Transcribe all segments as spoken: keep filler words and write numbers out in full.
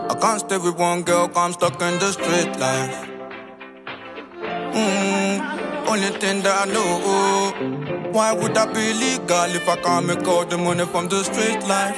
I can't stay with one girl, 'cause I'm stuck in the street life. Mm, only thing that I know, why would I be legal if I can't make all the money from the street life?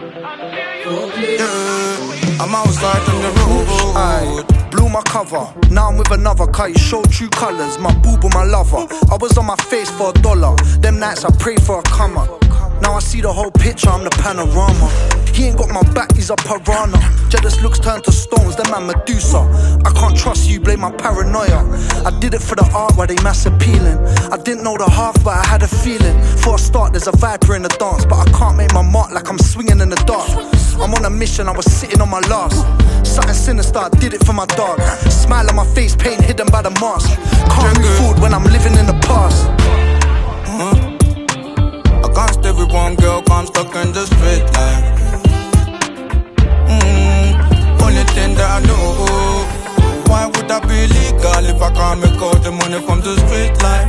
Yeah, I'm outside on the road. Aye, blew my cover, now I'm with another. Cut you show true colours, my boob or my lover. I was on my face for a dollar, them nights I prayed for a come up. Now I see the whole picture, I'm the panorama. He ain't got my back, he's a piranha. Jealous looks turn to stones, them man Medusa. I can't trust you, blame my paranoia. I did it for the art, why they mass appealing. I didn't know the half, but I had a feeling. For a start, there's a viper in the dance, but I can't make my mark like I'm swinging in the dark. I'm on a mission, I was sitting on my last. Something sinister, I did it for my dog. Smile on my face, pain hidden by the mask. Can't move forward when I'm living in the past. uh-huh. I can't stay with one girl, 'cause I'm stuck in the street life. Only thing that I know, why would I be legal if I can't make all the money from the street life?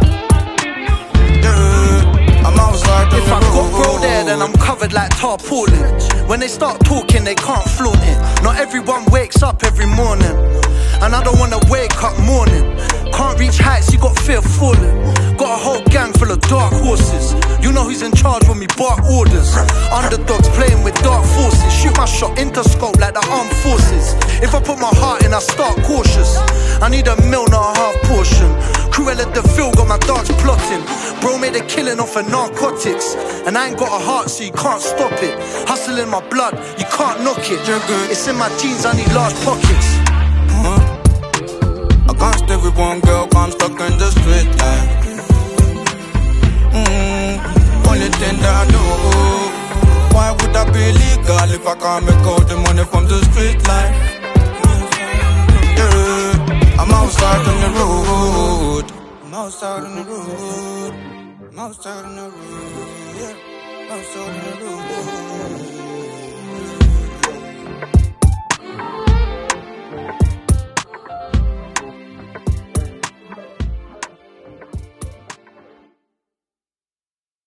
Yeah, I'm outside on If the I got bro road. there, then I'm covered like tarpaulin. When they start talking, they can't flaunt it. Not everyone wakes up every morning, and I don't wanna wake up morning. Can't reach heights, you got fear falling. Got a whole gang full of dark horses. You know who's in charge when we bark orders. Underdogs playing with dark forces. Shoot my shot interscope like the armed forces. If I put my heart in, I start cautious. I need a mil, not a half portion. Cruella de Vil got my dogs plotting. Bro made a killing off of narcotics, and I ain't got a heart, so you can't stop it. Hustle in my blood, you can't knock it. It's in my jeans, I need large pockets. uh-huh. I can't stay with one girl, 'cause I'm stuck in the street life. Mm, only thing that I know, why would I be legal if I can't make all the money from the street life? Yeah, I'm outside on the road. I'm outside on the road. I'm outside on the road. Yeah, I'm outside on the road.